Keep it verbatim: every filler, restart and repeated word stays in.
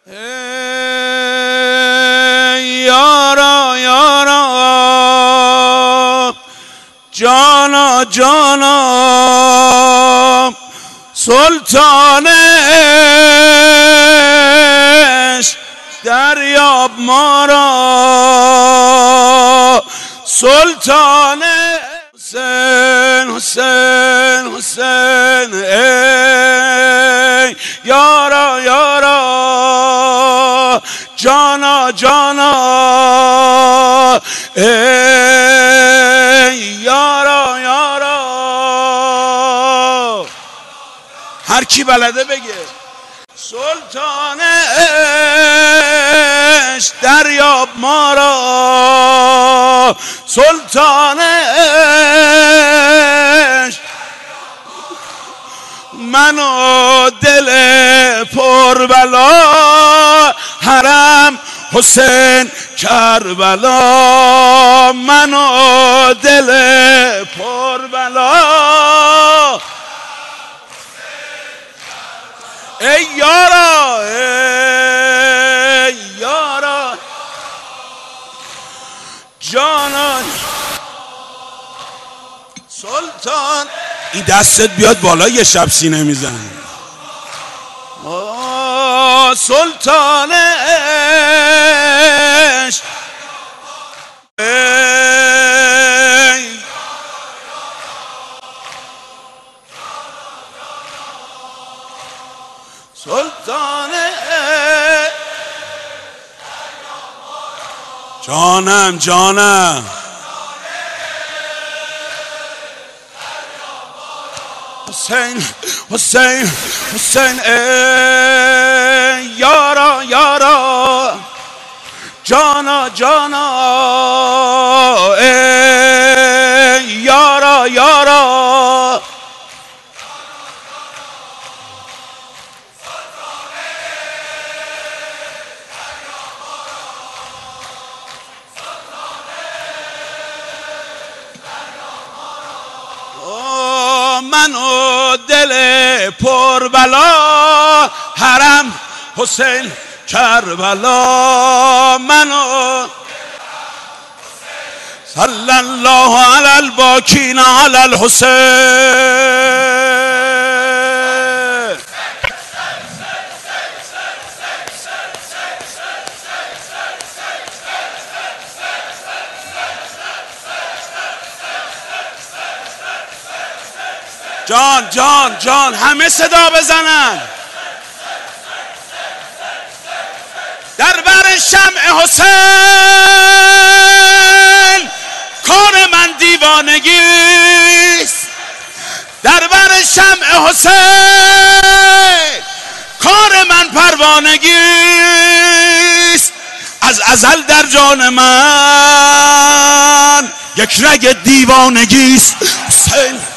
یارا یارا جانا جانا سلطانش دریاب ما را سلطان حسین حسین حسین ای یارا یارا جانا جانا ای یارا یارا هر کی بلده بگه سلطانش دریاب ما را سلطانش من و دل پر بلا حرم حسین کربلا من و دل پر بلا ای یارا ای یارا جانان سلطان این دستت بیاد بالا یه شب سینه میزن سلطانش سلطان جانم جانم حسین حسین حسین ای یارا یارا جانا جانا ای یارا یارا من و دل پر بلا حرم حسین کربلا من و صلی الله علی الباکین علی الحسین جان جان جان همه صدا بزنن در بر شمع حسین کار من دیوانگیست در بر شمع حسین کار من پروانگیست از ازل در جان من یک رگ دیوانگیست حسین